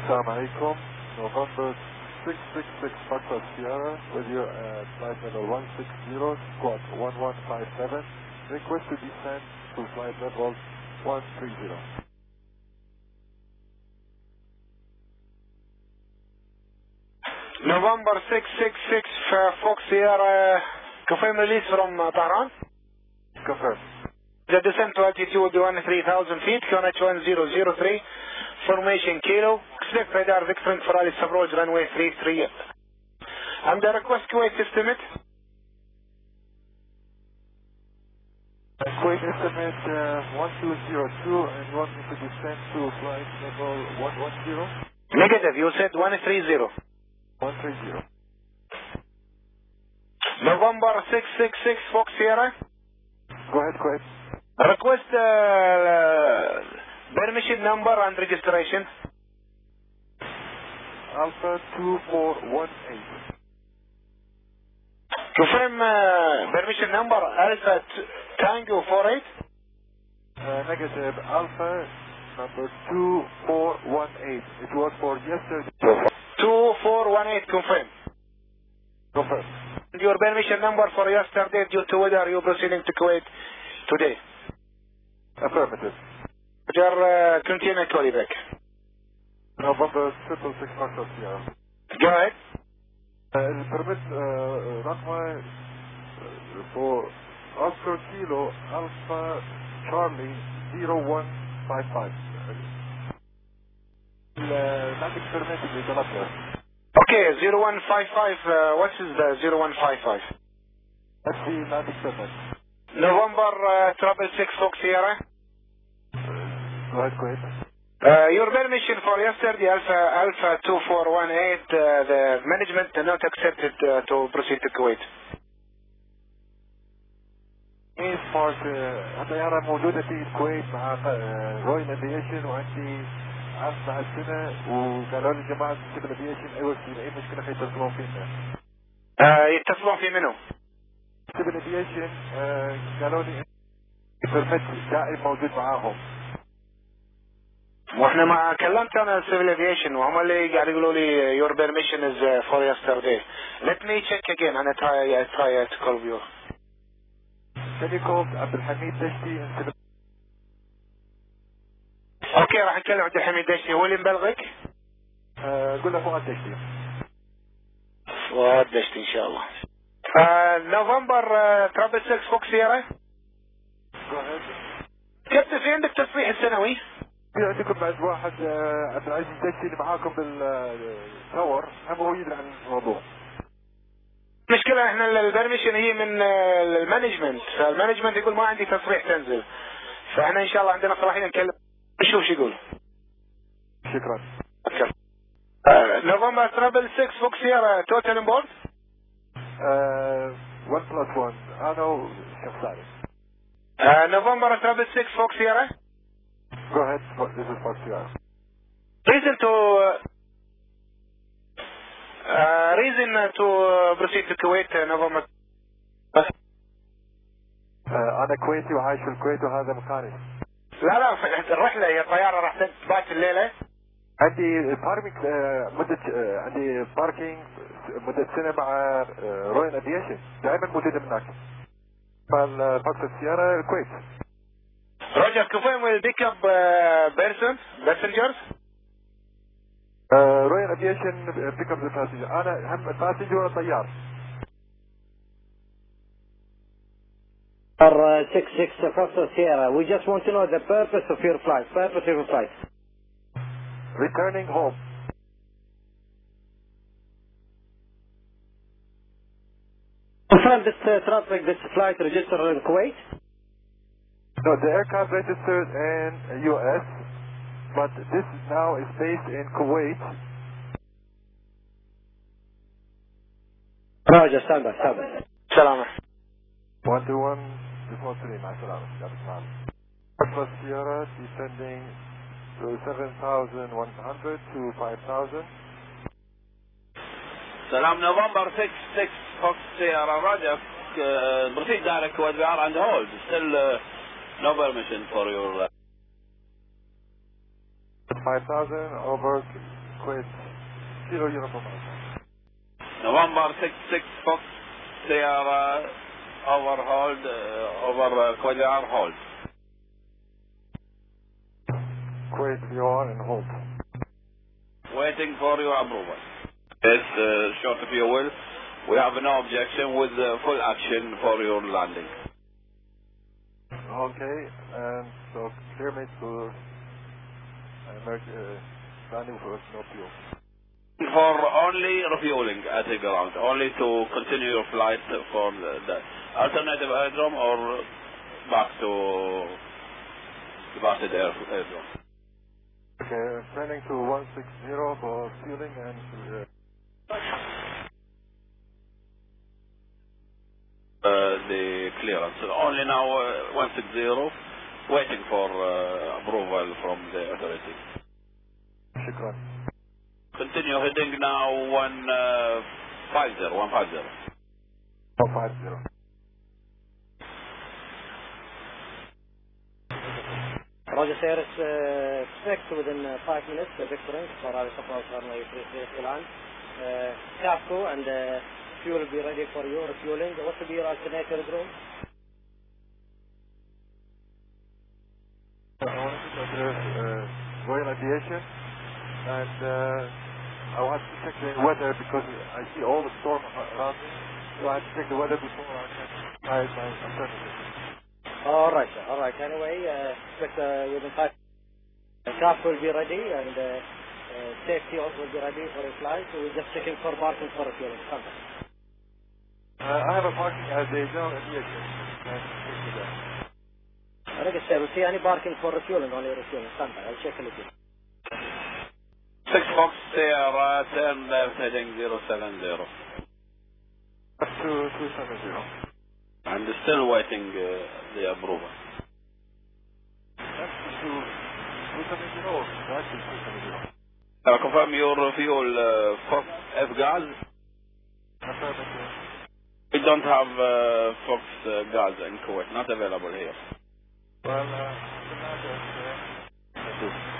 Assalamu alaikum. November 666 Foxtrot Sierra with you at flight level 160, squawk 1157. Request to descend to flight level 130. November 666 Fox Sierra, confirm release from Tehran. Confirm. The descent to altitude 13,000 feet, QNH 1003, formation kilo, expect radar vectoring for Alice approach runway 33. And the request Kuwait estimate? Kuwait estimate 1202 and you want me to descend to flight level 110? Negative, you said 130. 130. November 666 Fox Sierra. Go ahead, Kuwait. Request permission number and registration. Alpha 2418. Confirm permission number Alpha Tango 48. Negative. Alpha number 2418. It was for yesterday. 2418 confirm. Confirm. Your permission number for yesterday due to weather you proceeding to Kuwait today. Affirmative. Roger, continue call you back. November 666 Foxtrot Sierra. Go ahead. البرمت رقم for Oscar Kilo Alpha Charlie 0155. نعطيك برمت اللي طلبته. Okay, 0155, what is the 0155? That's the نعطيك برمت. November 666 Fox Sierra. Go ahead, Kuwait. Your permission for yesterday, Alpha 2418, the management not accepted to proceed to Kuwait. ايه سمارت الطيارة موجودة في الكويت مع رويال افيشن وعندي عرض مع السنة وقالوا لي جماعة سيفل افيشن ايوه في اي مشكلة حيتصلون فينا. يتصلون في منو؟ سيفل افيشن قالوا لي البرمت دائم موجود معاهم. واحنا ما كلمت انا السيفل افيشن وهم اللي قاعد يقولوا لي your permission is for yesterday. Let me check again and I try to call you. تليكوم عبد الحميد دشتي. اوكي راح نكلم عبد الحميد دشتي. هو اللي مبلغك؟ قول له فؤاد دشتي. فؤاد دشتي ان شاء الله. نوفمبر 666 فوكس سيارة. كابتن في عندك تصريح السنوي؟ في عندكم بعد واحد عبد العزيز دشتي اللي معاكم بالتاور هم هو يدري عن الموضوع. المشكلة احنا البرميشن هي من المانجمنت، فالمانجمنت يقول ما عندي تصريح تنزل، فاحنا ان شاء الله عندنا صلاحية نكلم نشوف شو يقول. شكرا. نوفمبر 666 فوكس سيارة توتال ان بورد؟ 1+1 انا وشيخ سالم. نوفمبر 666 فوكس سيارة. Go ahead, this is Fox Sierra. Reason to proceed to Kuwait November. أنا كويتي وعايش في الكويت وهذا مكاني. لا الرحلة هي الطيارة راح تبات الليلة. عندي باركينج عندي باركينج مدة سنة مع رويال افيشن دائما موجودة هناك. فالفوكس سيارة الكويت. Roger, confirm will pick up passengers. رويال افيشن بيك اب ذا باسنجر. انا هم الباسنجر ولا طيار. 66 Foxtrot Sierra. We just want to know the purpose of your flight. Returning home. Confirm this traffic, this flight registered in Kuwait? No, the aircraft registered in US, but this now is based in Kuwait. Roger, stand by. Salama. 121, this one's to me, my salam. Foxtrot Sierra descending to 7,100 to 5,000. Salam, November 666 Fox Sierra, Roger. Proceed direct Kuwait, we are on hold. Still no permission for your... 5,000 over Kuwait 0 Uniform Alpha. November 66 Fox Sierra over hold, over Kuwait hold. Kuwait VOR and hold. Waiting for your approval. Yes, short fuel. We have no objection with full action for your landing. Okay, and so clear me to landing for no fuel. For only refueling at the ground, only to continue your flight for the alternative aerodrome or back to departed aerodrome. Okay, turning to 160 for fueling and the clearance. Only now 160, waiting for approval from the authority. Shukran. Continue heading now 150. 150. Roger, sir. Expect within 5 minutes the Victor Inc. for our approach runway 33 to land. CAFCO and fuel will be ready for you, refueling. What will be your alternate aerodrome? I want to address Royal Aviation, and I want to check the weather because I see all the storm around me, so I have to check the weather before I can decide my alternative. All right, sir. All right. Anyway, expect within 5 minutes. CAFCO will be ready and safety also will be ready for a flight. So we're just checking for parking for refueling. I have a parking as a general aviation. I think we'll see any parking for refueling, only refueling. Standby. I'll check a little bit. 6 Fox Sierra, turn left heading 070. Up to 270. And still waiting the approval. That's to 270 or that's to 270? Confirm your fuel Fox F-gas. Affirmative. We don't have Fox gas in Kuwait, not available here. Well, the matter is